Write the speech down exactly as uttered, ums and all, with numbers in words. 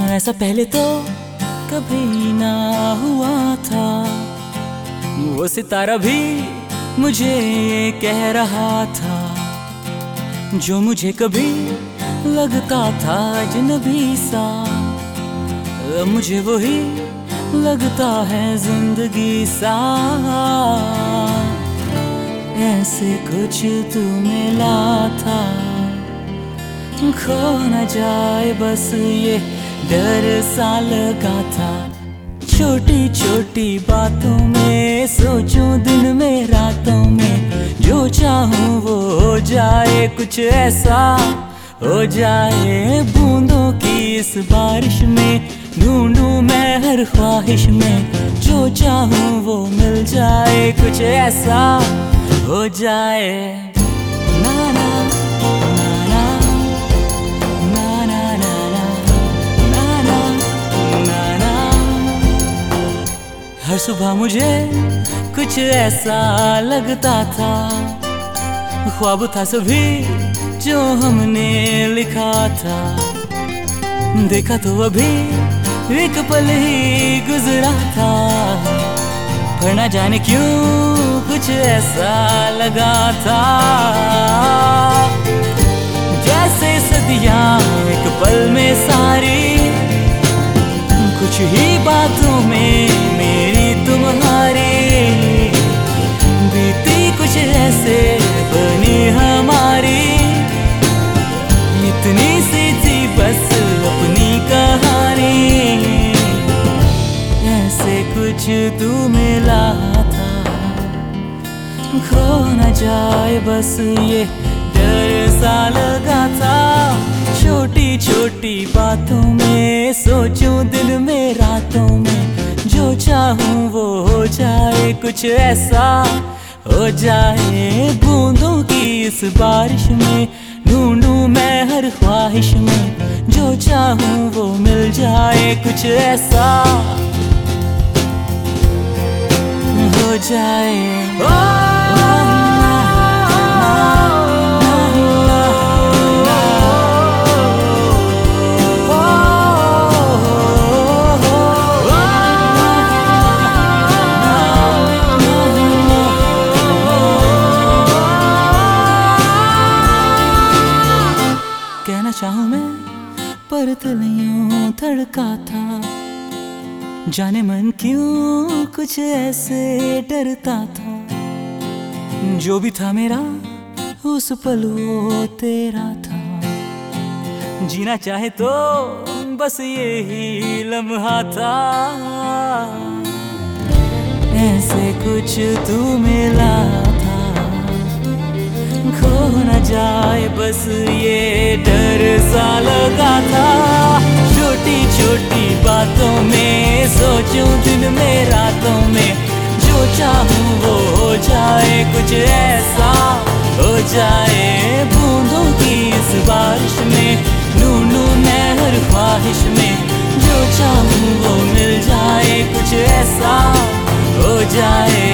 ऐसा पहले तो कभी ना हुआ था। वो सितारा भी मुझे कह रहा था, जो मुझे कभी लगता था अजनबी सा, अब मुझे वही लगता है जिंदगी सा। ऐसे कुछ तू मिला था, खो न जाए बस ये डर सा लगा था। छोटी छोटी बातों में सोचूं दिन में रातों में, जो चाहूं वो हो जाए कुछ ऐसा हो जाए। बूंदों की इस बारिश में ढूंढूं मैं हर ख्वाहिश में, जो चाहूं वो मिल जाए कुछ ऐसा हो जाए। ना ना ना ना ना ना ना ना ना ना ना। हर सुबह मुझे कुछ ऐसा लगता था, ख्वाब था सभी जो हमने लिखा था। देखा तो अभी एक पल ही गुजरा था, पर ना जाने क्यों कुछ ऐसा लगा था। जैसे सदियां एक पल में सारी, कुछ ही बातों में मेरी तुम्हारी, बीती कुछ ऐसे बनी हमारी। इतनी सी थी बस अपनी कहानी, ऐसे कुछ तू मिला था। खो न जाए बस ये डर सा लगा था। छोटी छोटी बातों में सोचूं दिन में रातों में, जो चाहूं वो हो जाए कुछ ऐसा हो जाए। बूंदों की इस बारिश में ढूंढूं मैं हर ख्वाहिश में, जो चाहूं वो मिल जाए कुछ ऐसा हो जाए। ओ कहना चाहूं मैं पर दिल यूं धड़का था, जाने मन क्यों कुछ ऐसे डरता था। जो भी था मेरा उस पल वो तेरा था, जीना चाहे तो बस यही लम्हा था। ऐसे कुछ तू मिला था, खो न जाए बस ये डर सा लगा था। छोटी छोटी बातों में सोचूं दिन में रातों में, जो चाहूं वो हो जाए कुछ ऐसा हो जाए। बूंदों की इस बारिश में ढूंढूं मैं हर ख्वाहिश में, जो चाहूं वो मिल जाए कुछ ऐसा हो जाए।